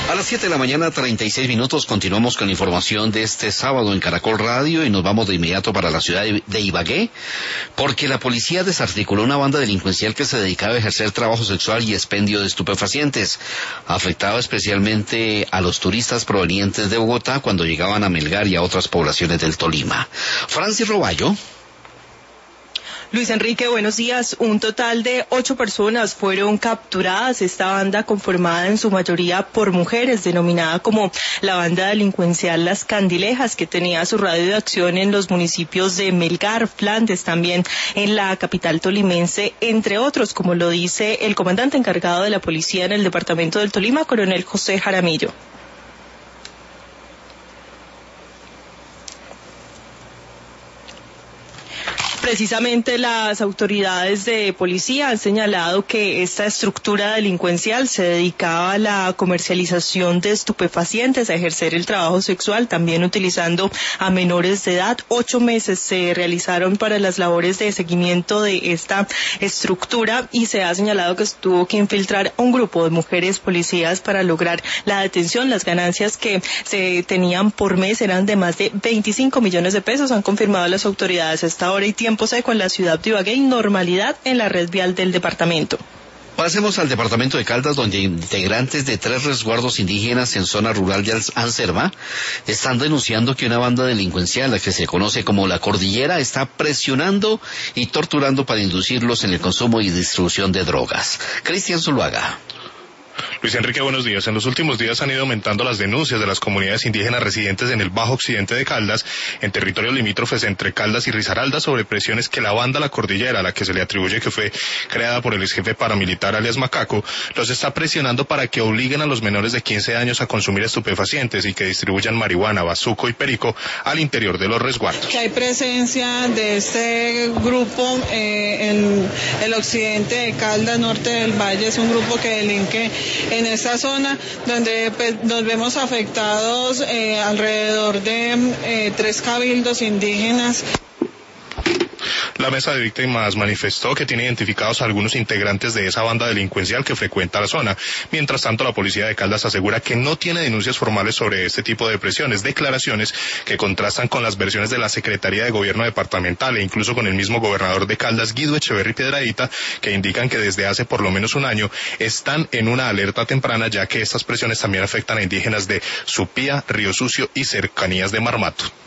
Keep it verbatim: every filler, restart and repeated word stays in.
A las siete de la mañana, treinta y seis minutos, continuamos con información de este sábado en Caracol Radio y nos vamos de inmediato para la ciudad de Ibagué, porque la policía desarticuló una banda delincuencial que se dedicaba a ejercer trabajo sexual y expendio de estupefacientes, afectaba especialmente a los turistas provenientes de Bogotá cuando llegaban a Melgar y a otras poblaciones del Tolima. Francis Roballo. Luis Enrique, buenos días. Un total de ocho personas fueron capturadas. Esta banda, conformada en su mayoría por mujeres, denominada como la banda delincuencial Las Candilejas, que tenía su radio de acción en los municipios de Melgar, Flandes, también en la capital tolimense, entre otros, como lo dice el comandante encargado de la policía en el departamento del Tolima, coronel José Jaramillo. Precisamente las autoridades de policía han señalado que esta estructura delincuencial se dedicaba a la comercialización de estupefacientes, a ejercer el trabajo sexual, también utilizando a menores de edad. Ocho meses se realizaron para las labores de seguimiento de esta estructura y se ha señalado que tuvo que infiltrar a un grupo de mujeres policías para lograr la detención. Las ganancias que se tenían por mes eran de más de veinticinco millones de pesos, han confirmado las autoridades a esta hora, y tiempo seco en la ciudad de Ibagué y normalidad en la red vial del departamento. Pasemos al departamento de Caldas, donde integrantes de tres resguardos indígenas en zona rural de Anserma están denunciando que una banda delincuencial, la que se conoce como La Cordillera, está presionando y torturando para inducirlos en el consumo y distribución de drogas. Cristian Zuluaga. Luis Enrique, buenos días. En los últimos días han ido aumentando las denuncias de las comunidades indígenas residentes en el bajo occidente de Caldas, en territorios limítrofes entre Caldas y Risaralda, sobre presiones que la banda La Cordillera, a la que se le atribuye que fue creada por el ex jefe paramilitar alias Macaco, los está presionando para que obliguen a los menores de quince años a consumir estupefacientes y que distribuyan marihuana, bazuco y perico al interior de los resguardos. Que hay presencia de este grupo eh, en el occidente de Caldas, norte del valle. Es un grupo que delinque en esta zona, donde pues, nos vemos afectados eh, alrededor de eh, tres cabildos indígenas. La mesa de víctimas manifestó que tiene identificados a algunos integrantes de esa banda delincuencial que frecuenta la zona. Mientras tanto, la policía de Caldas asegura que no tiene denuncias formales sobre este tipo de presiones, declaraciones que contrastan con las versiones de la Secretaría de Gobierno Departamental e incluso con el mismo gobernador de Caldas, Guido Echeverri Piedradita, que indican que desde hace por lo menos un año están en una alerta temprana, ya que estas presiones también afectan a indígenas de Supía, Río Sucio y cercanías de Marmato.